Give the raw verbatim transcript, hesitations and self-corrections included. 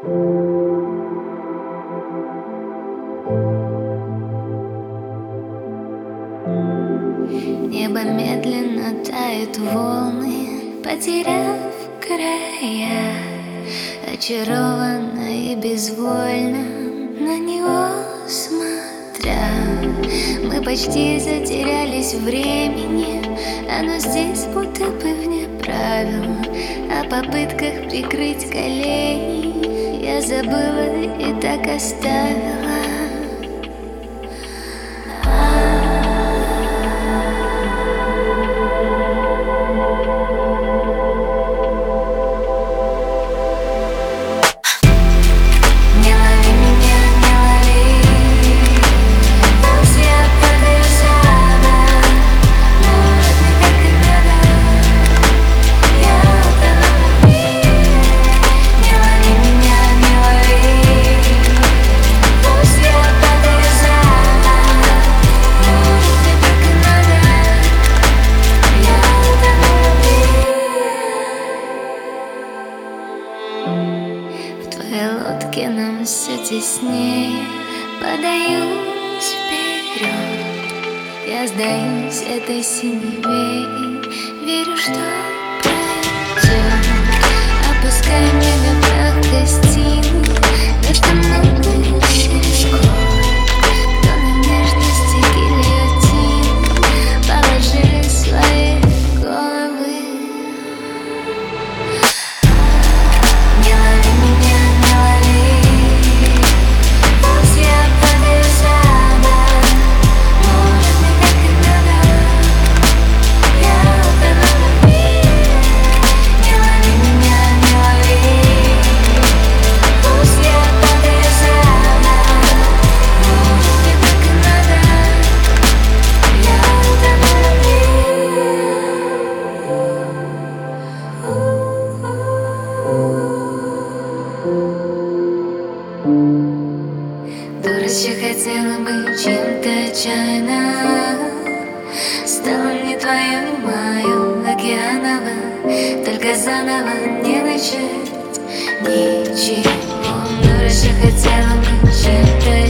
Небо медленно тает, волны потеряв края, очарованно и безвольно на него смотря. Мы почти затерялись в времени, оно здесь будто бы вне правил. О попытках прикрыть колени я забыла и так оставила. В твоей лодке нам все теснее, подаюсь вперед. Я сдаюсь этой синеве и верю, что пройдет. Опускай мне на прах гостиной, между мной через год. Кто на нежности гильотины положили свои головы. Дурочка хотела быть чем-то отчаянно, стало не твое, мое океаново, только заново не начать ничего. Дурочка хотела быть чем-то